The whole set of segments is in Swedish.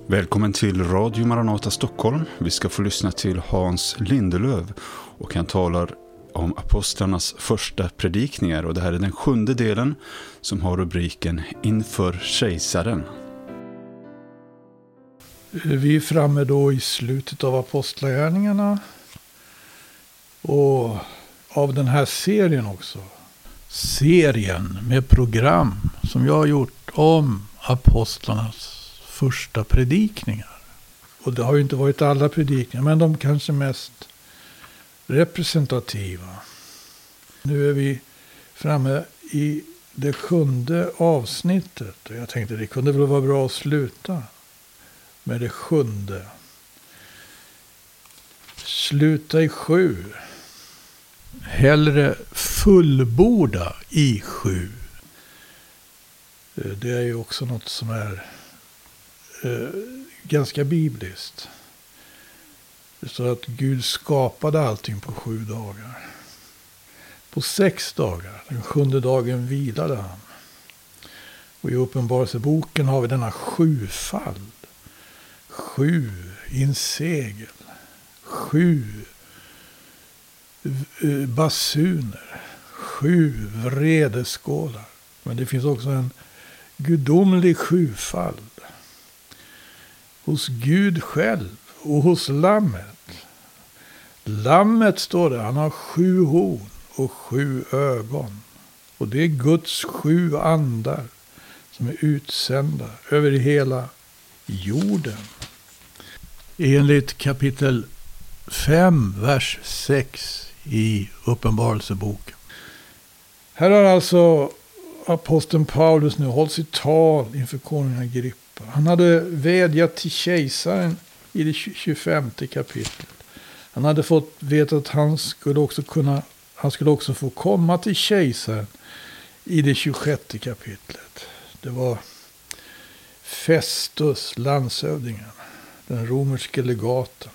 Välkommen till Radio Maranata Stockholm. Vi ska få lyssna till Hans Lindelöv och han talar om apostlarnas första predikningar. Och det här är den 7:e delen som har rubriken Inför kejsaren. Vi är framme då i slutet av apostlagärningarna och av den här serien också. Serien med program som jag har gjort om apostlarnas första predikningar. Och det har ju inte varit alla predikningar, men de kanske mest representativa. Nu är vi framme i det 7:e avsnittet. Och jag tänkte det kunde väl vara bra att sluta med det 7:e. Sluta i 7. Hellre fullborda i 7. Det är ju också något som är ganska bibliskt. Det står att Gud skapade allting på 7 dagar. På 6 dagar, den 7:e dagen vilade han. Och i Uppenbarelseboken har vi denna 7-fald. 7 i en segel. 7 basuner. 7 vredeskålar. Men det finns också en gudomlig 7-fald. Hos Gud själv och hos lammet. Lammet står det, han har 7 horn och 7 ögon. Och det är Guds 7 andar som är utsända över hela jorden. Enligt kapitel 5, vers 6 i Uppenbarelseboken. Här har alltså aposteln Paulus nu hållit sitt tal inför konungen Agrippa. Han hade vädjat till kejsaren i det 25:e kapitlet. Han hade fått veta att han skulle också få komma till kejsaren i det 26:e kapitlet. Det var Festus, landshövdingen, den romerske legaten,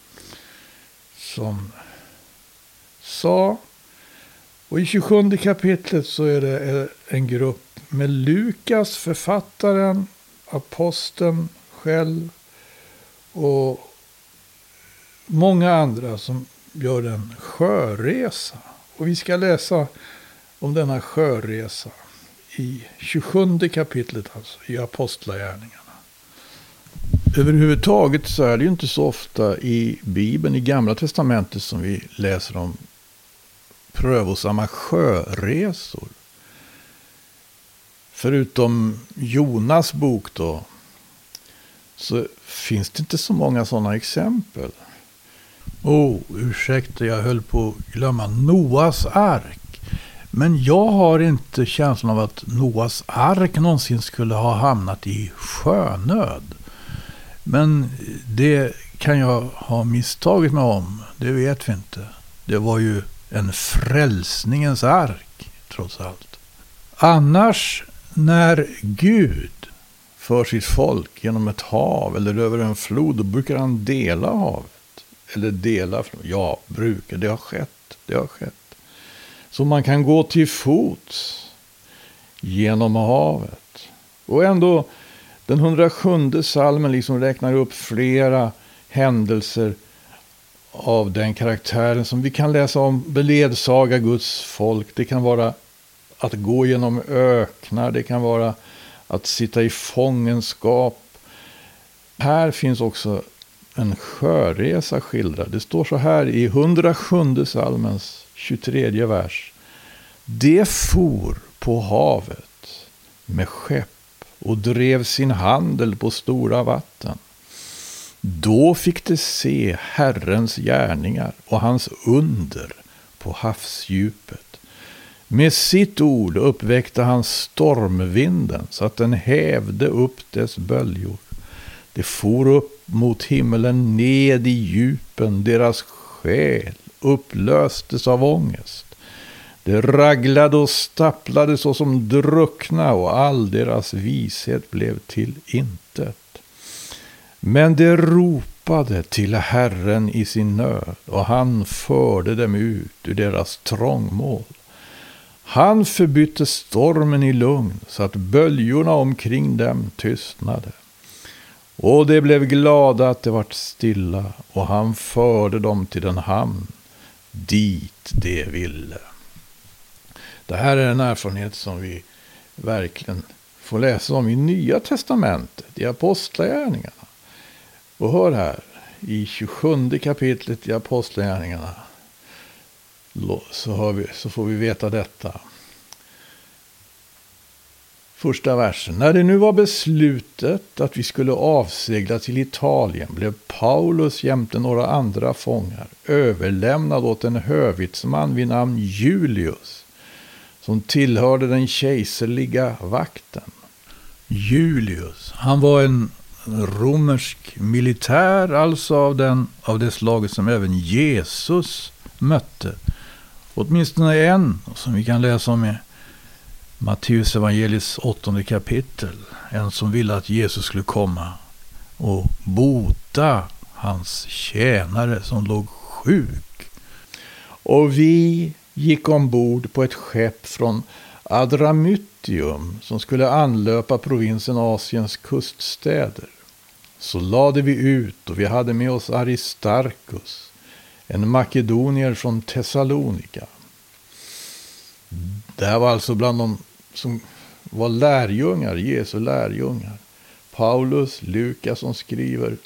som sa. Och i 27:e kapitlet så är det en grupp med Lukas, författaren, aposteln själv och många andra som gör en sjöresa. Och vi ska läsa om denna sjöresa i 27:e kapitlet, alltså i apostlagärningarna. Överhuvudtaget så är det ju inte så ofta i Bibeln, i Gamla testamentet, som vi läser om prövosamma sjöresor. Förutom Jonas bok då, så finns det inte så många sådana exempel. Ursäkta, jag höll på att glömma Noas ark. Men jag har inte känslan av att Noas ark någonsin skulle ha hamnat i sjönöd. Men det kan jag ha misstagit mig om, det vet vi inte. Det var ju en frälsningens ark, trots allt. Annars, när Gud för sitt folk genom ett hav eller över en flod, då brukar han dela havet. Eller dela floden. Ja, det har skett. Så man kan gå till fots genom havet. Och ändå, den 107:e psalmen liksom räknar upp flera händelser av den karaktären som vi kan läsa om, beledsaga Guds folk. Det kan vara att gå genom öknar, det kan vara att sitta i fångenskap. Här finns också en sjöresa skildrad. Det står så här i 107:e psalmens 23:e vers. Det for på havet med skepp och drev sin handel på stora vatten. Då fick det se Herrens gärningar och hans under på havsdjupet. Med sitt ord uppväckte han stormvinden så att den hävde upp dess böljor. Det for upp mot himmelen, ned i djupen, deras själ upplöstes av ångest. Det raglade och stapplade så som druckna och all deras vishet blev till intet. Men det ropade till Herren i sin nöd och han förde dem ut ur deras trångmål. Han förbytte stormen i lugn så att böljorna omkring dem tystnade. Och de blev glada att det vart stilla, och han förde dem till den hamn dit de ville. Det här är en erfarenhet som vi verkligen får läsa om i Nya testamentet, i Apostlagärningarna. Och hör här, i 27 kapitlet i Apostlagärningarna så får vi veta detta. Första versen. När det nu var beslutet att vi skulle avsegla till Italien blev Paulus jämte några andra fångar överlämnad åt en hövitsman vid namn Julius, som tillhörde den kejserliga vakten. Julius, han var en romersk militär, alltså av det slaget som även Jesus mötte. Åtminstone en som vi kan läsa om i Matteus evangeliets 8:e kapitel. En som ville att Jesus skulle komma och bota hans tjänare som låg sjuk. Och vi gick ombord på ett skepp från Adramyttium som skulle anlöpa provinsen Asiens kuststäder. Så lade vi ut, och vi hade med oss Aristarchus, en makedonier från Thessalonika. Det här var alltså bland de som var lärjungar, Jesu lärjungar. Paulus, Lukas som skriver,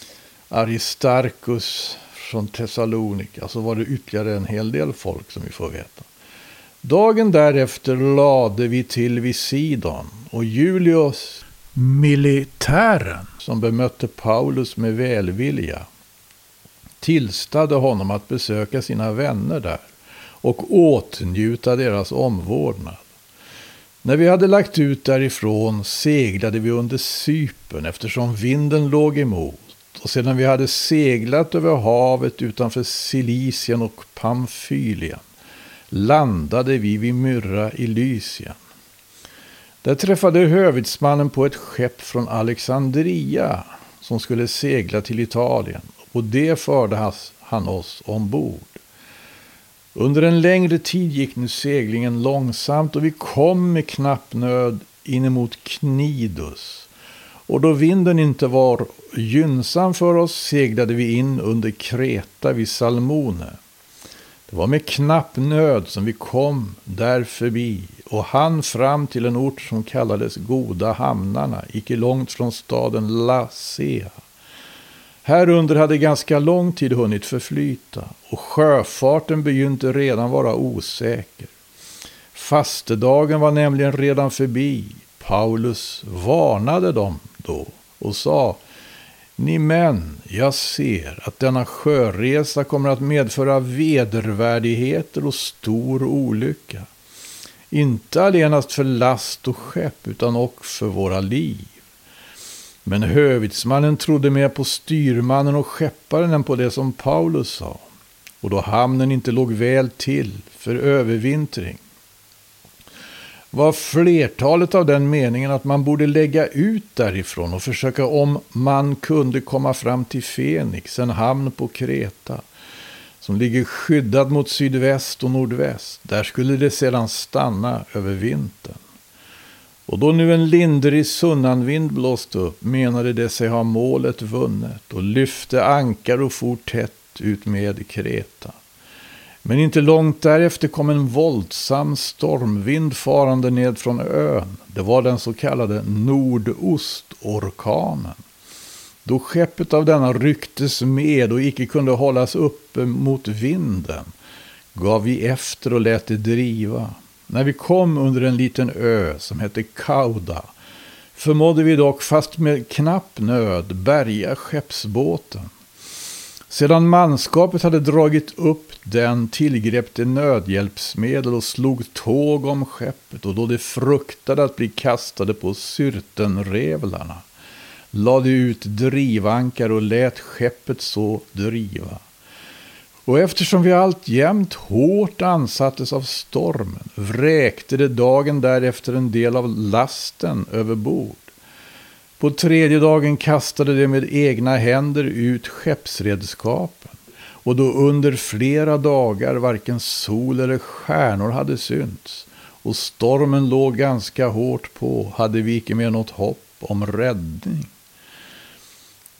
Aristarchus från Thessalonika. Så var det ytterligare en hel del folk som vi får veta. Dagen därefter lade vi till vid Sidon, och Julius, militären som bemötte Paulus med välvilja, tillstade honom att besöka sina vänner där och åtnjuta deras omvårdnad. När vi hade lagt ut därifrån seglade vi under Cypern eftersom vinden låg emot, och sedan vi hade seglat över havet utanför Cilicien och Pamfylien landade vi vid Myrra i Lysien. Där träffade hövitsmannen på ett skepp från Alexandria som skulle segla till Italien, och det förde han oss ombord. Under en längre tid gick nu seglingen långsamt, och vi kom med knapp nöd in emot Knidus. Och då vinden inte var gynnsam för oss seglade vi in under Kreta vid Salmone. Det var med knapp nöd som vi kom där förbi och hann fram till en ort som kallades Goda hamnarna, icke långt från staden Lasea. Här under hade ganska lång tid hunnit förflyta, och sjöfarten begynte redan vara osäker. Fastedagen var nämligen redan förbi. Paulus varnade dem då och sa: Ni män, jag ser att denna sjöresa kommer att medföra vedervärdigheter och stor olycka. Inte allenast för last och skepp, utan också för våra liv. Men hövitsmannen trodde mer på styrmannen och skepparen än på det som Paulus sa. Och då hamnen inte låg väl till för övervintring, var flertalet av den meningen att man borde lägga ut därifrån och försöka om man kunde komma fram till Fenix, en hamn på Kreta, som ligger skyddad mot sydväst och nordväst. Där skulle det sedan stanna över vintern. Och då nu en lindrig sunnanvind blåste upp, menade det sig ha målet vunnet, och lyfte ankar och for tätt ut med Kreta. Men inte långt därefter kom en våldsam stormvind farande ned från ön. Det var den så kallade nordostorkanen. Då skeppet av denna rycktes med och icke kunde hållas uppe mot vinden, gav vi efter och lät det driva. När vi kom under en liten ö som hette Cauda, förmådde vi dock fast med knapp nöd bärga skeppsbåten. Sedan manskapet hade dragit upp den tillgrep det nödhjälpsmedel och slog tåg om skeppet, och då det fruktade att bli kastade på syrtenrevlarna lade ut drivankar och lät skeppet så driva. Och eftersom vi alltjämt hårt ansattes av stormen, vräkte det dagen därefter en del av lasten över bord. På tredje dagen kastade det med egna händer ut skeppsredskapen, och då under flera dagar varken sol eller stjärnor hade synts, och stormen låg ganska hårt på, hade vi icke mer något hopp om räddning.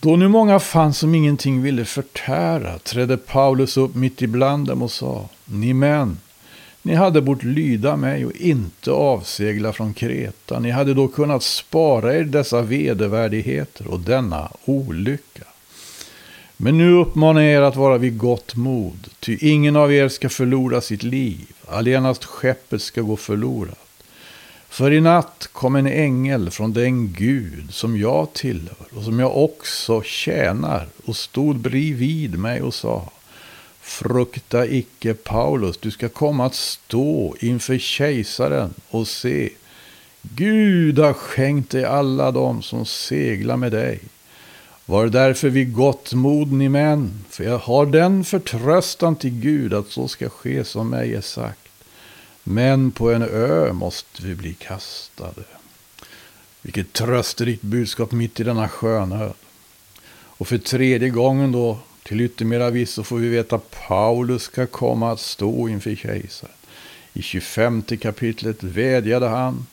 Då nu många fanns som ingenting ville förtära, trädde Paulus upp mitt ibland dem och sa: Ni män, ni hade bort lyda mig och inte avsegla från Kreta. Ni hade då kunnat spara er dessa vedervärdigheter och denna olycka. Men nu uppmanar jag er att vara vid gott mod, ty ingen av er ska förlora sitt liv, allenast skeppet ska gå förlorat. För i natt kom en ängel från den Gud som jag tillhör och som jag också tjänar och stod bredvid mig och sa: Frukta icke, Paulus, du ska komma att stå inför kejsaren och se. Gud har skänkt dig alla dem som seglar med dig. Var därför vid gott mod, ni män, för jag har den förtröstan till Gud att så ska ske som mig är sagt. Men på en ö måste vi bli kastade. Vilket trösterikt budskap mitt i denna sjönöd. Och för tredje gången då, till yttermera viss, så får vi veta att Paulus ska komma att stå inför kejsaren. I 25 kapitlet vädjade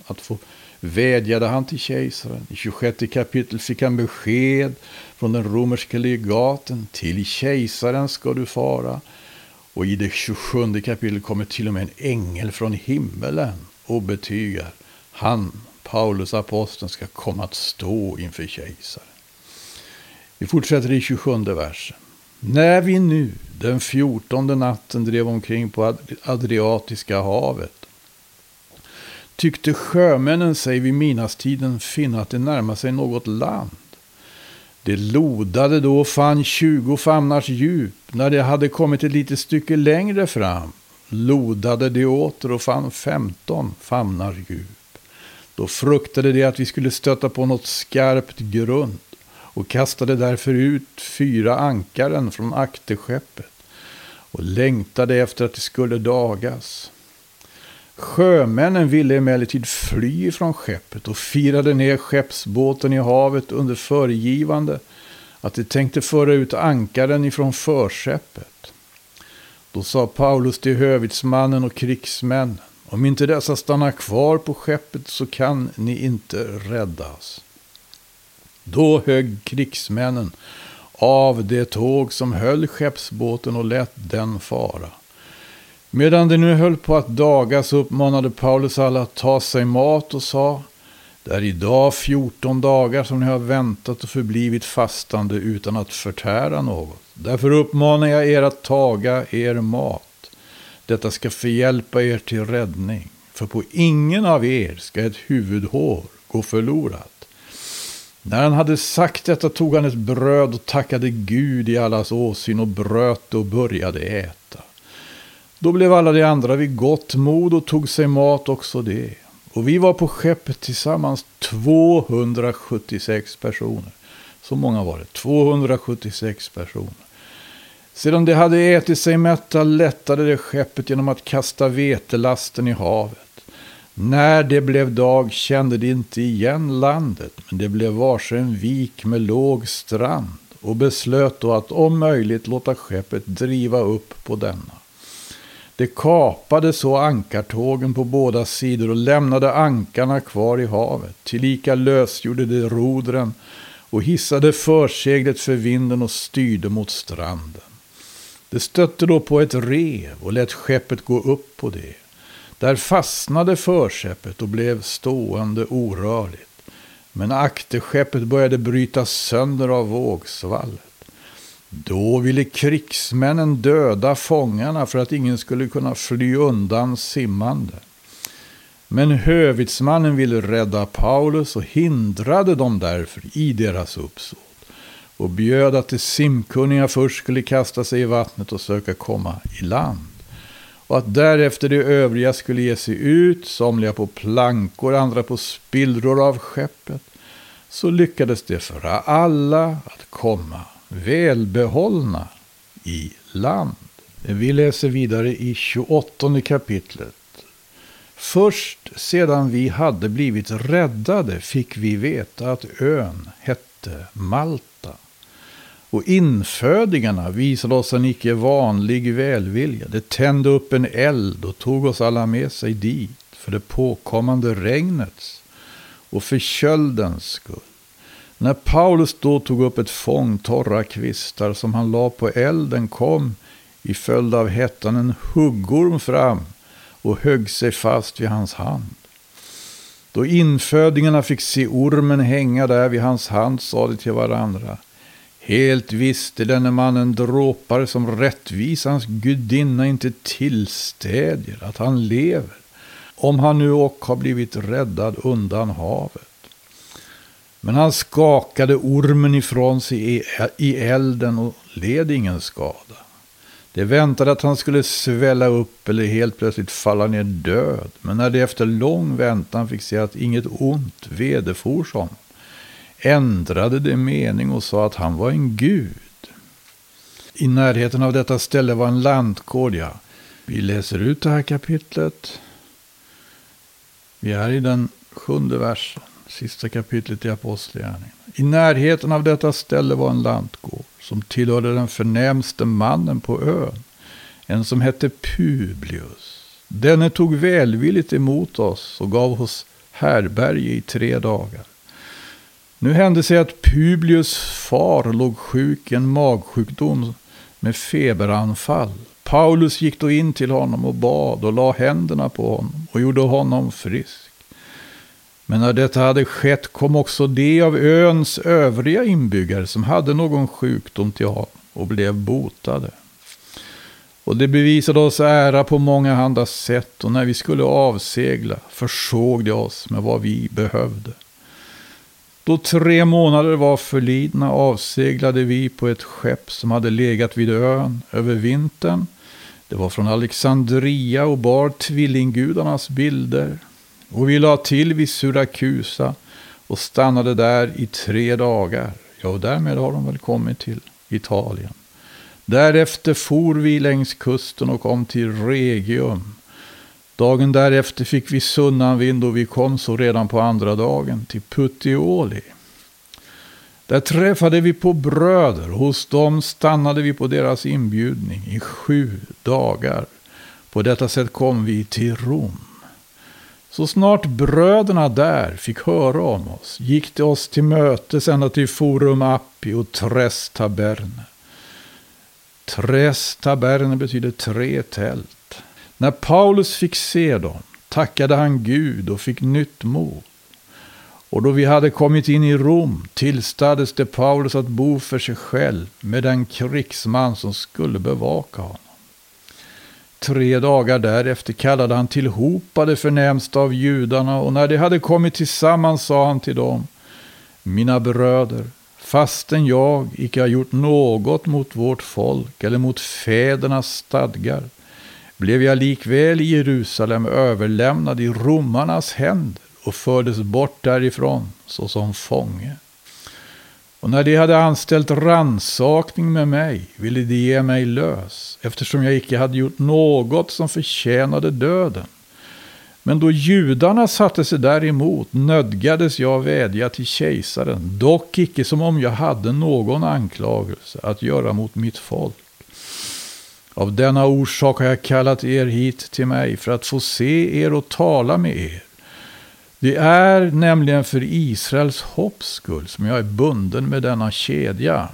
han till kejsaren. I 26 kapitel fick han besked från den romerska legaten: till kejsaren ska du fara. Och i det 27 kapitlet kommer till och med en ängel från himmelen och betygar: han, Paulus aposteln, ska komma att stå inför kejsaren. Vi fortsätter i 27 versen. När vi nu den 14:e natten drev omkring på Adriatiska havet, tyckte sjömännen sig vid midnattstiden finna att det närmade sig något land. Det lodade då och fann 20 famnars djup. När det hade kommit ett litet stycke längre fram, lodade det åter och fann 15 famnar djup. Då fruktade det att vi skulle stöta på något skarpt grund och kastade därför ut 4 ankaren från akterskeppet och längtade efter att det skulle dagas. Sjömännen ville emellertid fly från skeppet och firade ner skeppsbåten i havet under föregivande att de tänkte föra ut ankaren ifrån förskeppet. Då sa Paulus till hövitsmannen och krigsmännen: om inte dessa stannar kvar på skeppet så kan ni inte räddas. Då högg krigsmännen av det tåg som höll skeppsbåten och lät den fara. Medan det nu höll på att dagas uppmanade Paulus alla att ta sig mat och sa: det är idag 14 dagar som ni har väntat och förblivit fastande utan att förtära något. Därför uppmanar jag er att taga er mat. Detta ska förhjälpa er till räddning, för på ingen av er ska ett huvudhår gå förlorat. När han hade sagt detta tog han ett bröd och tackade Gud i allas åsyn och bröt och började äta. Då blev alla de andra vid gott mod och tog sig mat också det. Och vi var på skeppet tillsammans 276 personer. Så många var det, 276 personer. Sedan de hade ätit sig mätta lättade det skeppet genom att kasta vetelasten i havet. När det blev dag kände de inte igen landet, men det blev varse en vik med låg strand och beslöt då att om möjligt låta skeppet driva upp på denna. Det kapade så ankartågen på båda sidor och lämnade ankarna kvar i havet. Tillika lösgjorde de rodren och hissade förseglet för vinden och styrde mot stranden. Det stötte då på ett rev och lät skeppet gå upp på det. Där fastnade förskeppet och blev stående orörligt. Men akterskeppet började brytas sönder av vågsvallet. Då ville krigsmännen döda fångarna för att ingen skulle kunna fly undan simmande. Men hövitsmannen ville rädda Paulus och hindrade dem därför i deras uppsåt och bjöd att de simkunniga först skulle kasta sig i vattnet och söka komma i land. Och att därefter de övriga skulle ge sig ut, somliga på plankor, andra på spillror av skeppet. Så lyckades det för alla att komma välbehållna i land. Vi läser vidare i 28 kapitlet. Först sedan vi hade blivit räddade fick vi veta att ön hette Malta. Och infödingarna visade oss en icke vanlig välvilja. Det tände upp en eld och tog oss alla med sig dit för det påkommande regnets och för köldens skull. När Paulus då tog upp ett fång torra kvistar som han la på elden, kom i följd av hettan en huggorm fram och högg sig fast vid hans hand. Då infödingarna fick se ormen hänga där vid hans hand, sa de till varandra: helt visst är denne mannen dråpare som rättvisans gudinna inte tillstädjer att han lever, om han nu och har blivit räddad undan havet. Men han skakade ormen ifrån sig i elden och led ingen skada. Det väntade att han skulle svälla upp eller helt plötsligt falla ner död. Men när det efter lång väntan fick se att inget ont vederfors honom, ändrade det mening och sa att han var en gud. I närheten av detta ställe var en lantgård. Ja. Vi läser ut det här kapitlet. Vi är i den 7:e versen, sista kapitlet i Apostlagärningarna. I närheten av detta ställe var en lantgård som tillhörde den förnämste mannen på ön, en som hette Publius. Denne tog välvilligt emot oss och gav oss härberge i 3 dagar. Nu hände sig att Publius far låg sjuk i en magsjukdom med feberanfall. Paulus gick då in till honom och bad och la händerna på honom och gjorde honom frisk. Men när detta hade skett kom också de av öns övriga inbyggare som hade någon sjukdom till honom och blev botade. Och det bevisade oss ära på många handa sätt, och när vi skulle avsegla försåg de oss med vad vi behövde. Då 3 månader var förlidna avseglade vi på ett skepp som hade legat vid ön över vintern. Det var från Alexandria och bar tvillinggudarnas bilder. Och vi la till vid Syrakusa och stannade där i 3 dagar. Ja, och därmed har de väl kommit till Italien. Därefter for vi längs kusten och kom till Regium. Dagen därefter fick vi sunnanvind och vi kom så redan på andra dagen till Puteoli. Där träffade vi på bröder och hos dem stannade vi på deras inbjudning i 7 dagar. På detta sätt kom vi till Rom. Så snart bröderna där fick höra om oss gick de oss till mötes ända till Forum Appi och Tres Taberne. Tres Taberne betyder 3 tält. När Paulus fick se dem tackade han Gud och fick nytt mod. Och då vi hade kommit in i Rom tillstades det Paulus att bo för sig själv med den krigsman som skulle bevaka honom. 3 dagar därefter kallade han tillhopa det förnämsta av judarna, och när de hade kommit tillsammans sa han till dem: mina bröder, fastän jag icke har gjort något mot vårt folk eller mot fädernas stadgar, blev jag likväl i Jerusalem överlämnad i romarnas händer och fördes bort därifrån såsom fånge. Och när de hade anställt rannsakning med mig ville de ge mig lös, eftersom jag icke hade gjort något som förtjänade döden. Men då judarna satte sig däremot nödgades jag vädja till kejsaren, dock icke som om jag hade någon anklagelse att göra mot mitt folk. Av denna orsak har jag kallat er hit till mig för att få se er och tala med er. Det är nämligen för Israels hopps skull som jag är bunden med denna kedja.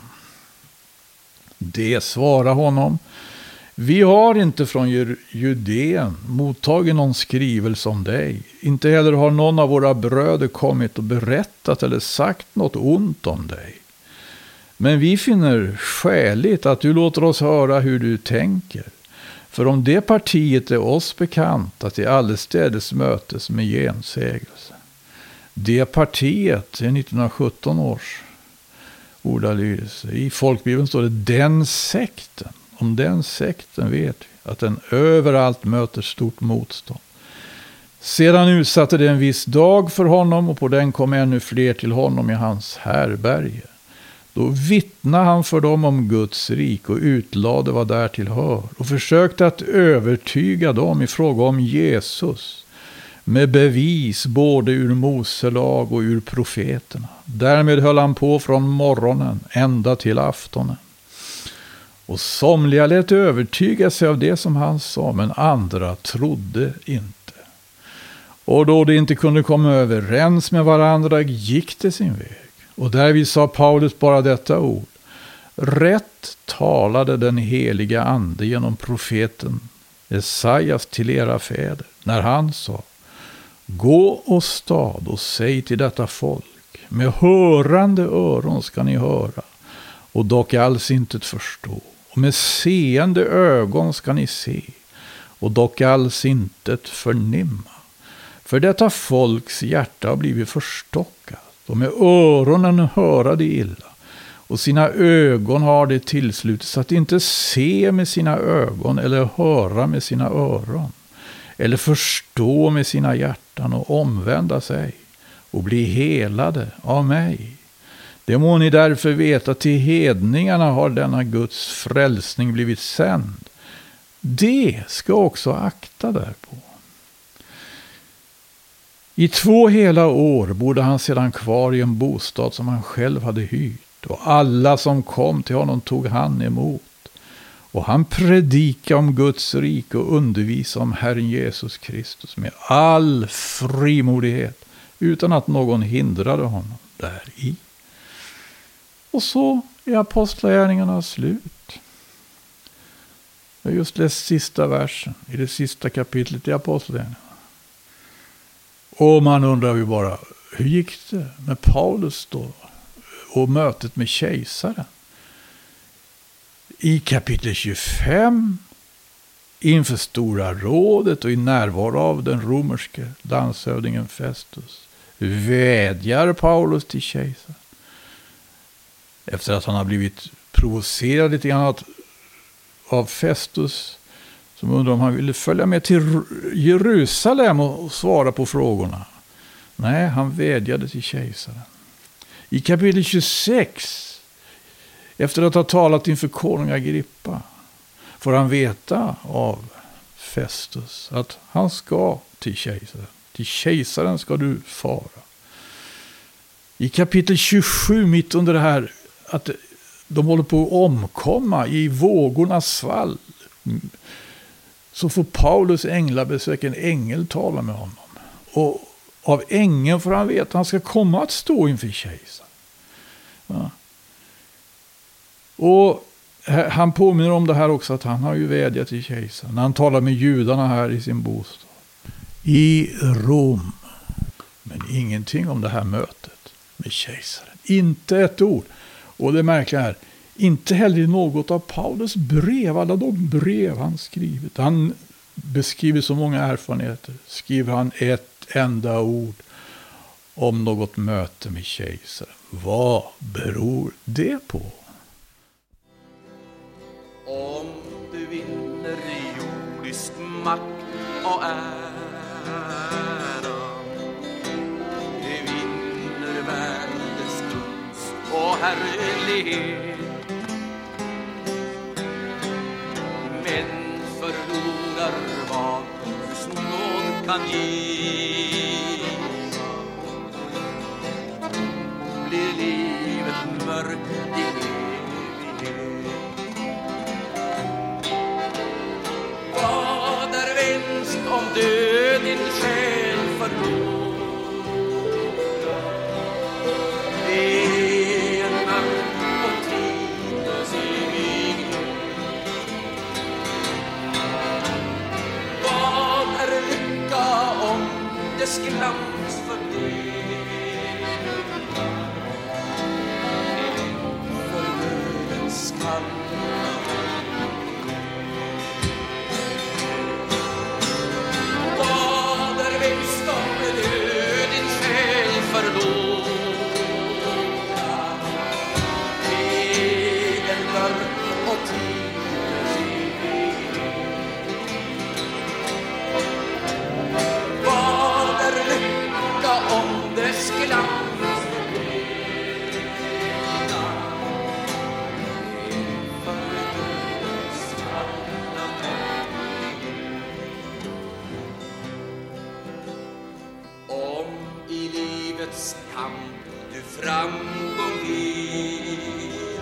Det svarar honom: vi har inte från Judeen mottagit någon skrivelse om dig. Inte heller har någon av våra bröder kommit och berättat eller sagt något ont om dig. Men vi finner skäligt att du låter oss höra hur du tänker. För om det partiet är oss bekant att det allestädes mötes med gensägelse. Det partiet är 1917 års ordalydelse. I folkbibeln står det den sekten. Om den sekten vet vi att den överallt möter stort motstånd. Sedan utsatte det en viss dag för honom, och på den kom ännu fler till honom i hans härberge. Då vittnade han för dem om Guds rik och utlade vad därtill hör, och försökte att övertyga dem i fråga om Jesus med bevis både ur Moselag och ur profeterna. Därmed höll han på från morgonen ända till aftonen. Och somliga lät övertyga sig av det som han sa, men andra trodde inte. Och då de inte kunde komma överens med varandra gick det sin väg. Och därvid sa Paulus bara detta ord: rätt talade den heliga ande genom profeten Esaias till era fäder, när han sa: gå och stad och säg till detta folk, med hörande öron ska ni höra, och dock alls inte förstå, och med seende ögon ska ni se, och dock alls inte förnimma. För detta folks hjärta har blivit förstockat, och med öronen höra det illa, och sina ögon har det tillslutit så att inte se med sina ögon, eller höra med sina öron, eller förstå med sina hjärtan och omvända sig och bli helade av mig. Det må ni därför veta, till hedningarna har denna Guds frälsning blivit sänd. Det ska också akta därpå. I 2 hela år bodde han sedan kvar i en bostad som han själv hade hyrt, och alla som kom till honom tog han emot. Och han predikade om Guds rike och undervisade om Herren Jesus Kristus med all frimodighet, utan att någon hindrade honom däri. Och så är apostlagärningarna slut. Jag har just läst sista versen i det sista kapitlet i apostlagärningarna. Och man undrar ju bara, hur gick det med Paulus då och mötet med kejsaren? I kapitel 25, inför stora rådet och i närvaro av den romerske landshövdingen Festus, vädjar Paulus till kejsaren. Efter att han har blivit provocerad lite grann av Festus, som undrar om han ville följa med till Jerusalem och svara på frågorna. Nej, han vädjade till kejsaren. I kapitel 26, efter att ha talat inför konung Agrippa, får han veta av Festus att han ska till kejsaren. Till kejsaren ska du fara. I kapitel 27, mitt under det här att de håller på att omkomma i vågornas svall, så får Paulus änglabesök, en ängel tala med honom. Och av ängeln får han veta att han ska komma att stå inför kejsaren. Ja. Och han påminner om det här också, att han har ju vädjat till kejsaren. När han talar med judarna här i sin bostad i Rom. Men ingenting om det här mötet med kejsaren. Inte ett ord. Och det märkliga är, inte heller något av Paulus brev, alla de brev han skrivit. Han beskriver så många erfarenheter. Skriver han ett enda ord om något möte med kejsaren. Vad beror det på? Om du vinner jordisk makt och ära, du vinner världens kunst och härlighet, men förlorar vad Guds nåd kan ge, blir livet mörkt i evighet. Vad är vinst om död din själ förlorar? Det är en natt och tidens evighet. Vad är lycka om dess glans förblir? För dödens kall. Framgång vinner,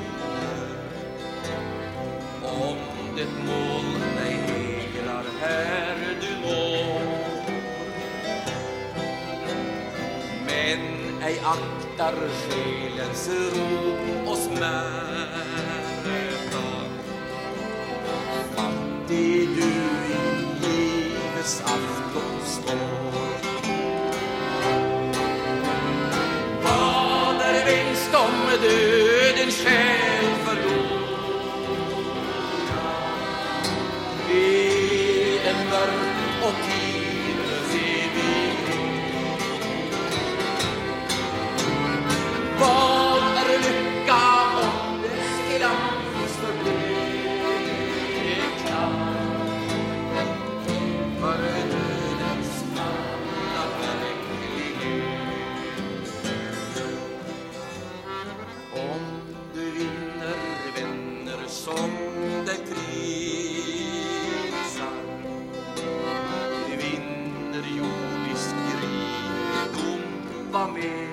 om det mål dig heglar här du når, men ej ej aktar själens ro och smärta. Fattig du i livets aftonstår. Vad är vinst om döden själ förlora? I en mörk och tidlös evighet. Vad är lycka om dess glans förbleknar? För dödens kalla verklighet. Om du vinner vänner som det krisar, du vinner jordisk rikedom, var med.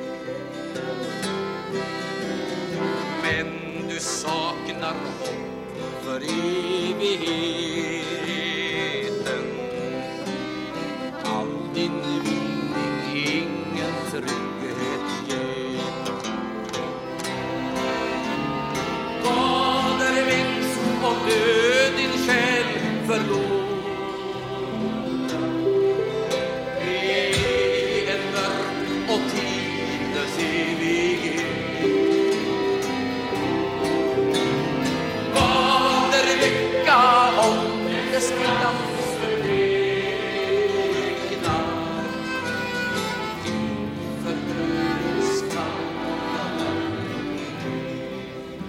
Men du saknar hopp för evigheten. All din vinning ingen trygghet ger. Vad är vinst om död din själ förlorar? I en mörk och tidlös evighet. Vad är lycka om dess glans förbleknar? Inför dödens kalla verklighet.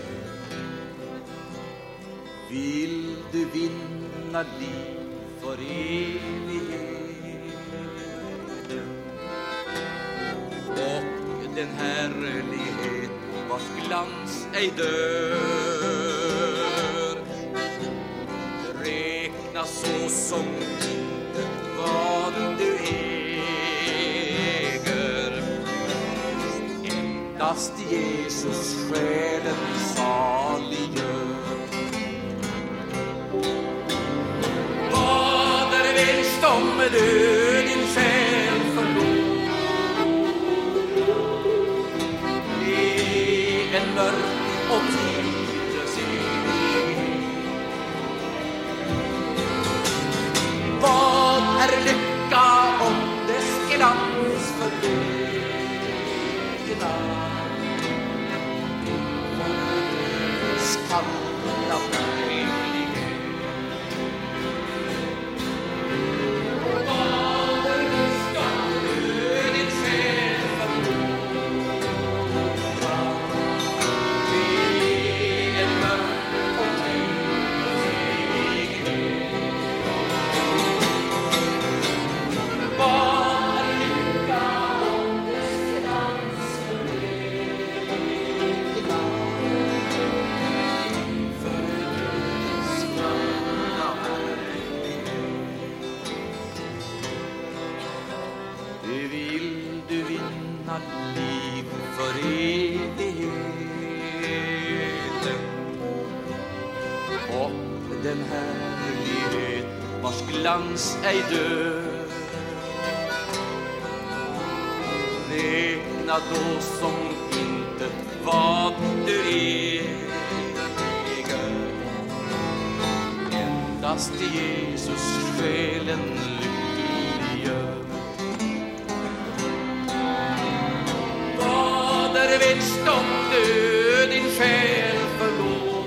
Vill du vinna liv för evigheten och den härlighet vars glans ej dör, räkna så som intet vad du äger. Endast Jesus själen saliggör. Vad är vinst om död din själ förlorar? I en mörk och tidlös evighet. Vad är lycka om dess glans förbleknar? Dödens kalla verklighet. Vad är vinst om död din själ förlorar? I en mörk och tidlös evighet. Vad är lycka om dess glans förbleknar? Inför dödens kalla verklighet. Vill du vinna liv för evigheten och den härlighet vars glans ej dör, räkna då som intet vad du äger. Endast Jesus själen lyckliggör. Vad är vinst om död din själ förlorar?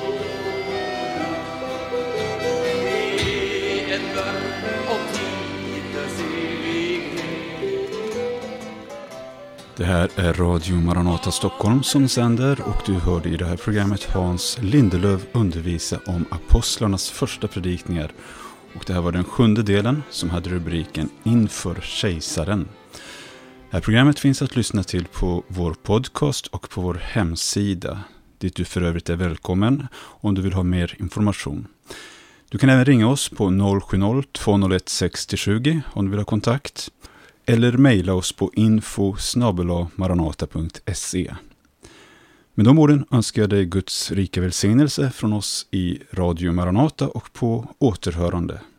I en mörk och tidlös evighet. Det här är Radio Maranata Stockholm som sänder, och du hörde i det här programmet Hans Lindelöv undervisa om apostlarnas första predikningar. Och det här var den 7:e delen som hade rubriken Inför kejsaren. Det här programmet finns att lyssna till på vår podcast och på vår hemsida, dit du för övrigt är välkommen om du vill ha mer information. Du kan även ringa oss på 070-201 6020 om du vill ha kontakt, eller mejla oss på info@maranata.se. Med de orden önskar jag dig Guds rika välsignelse från oss i Radio Maranata och på återhörande.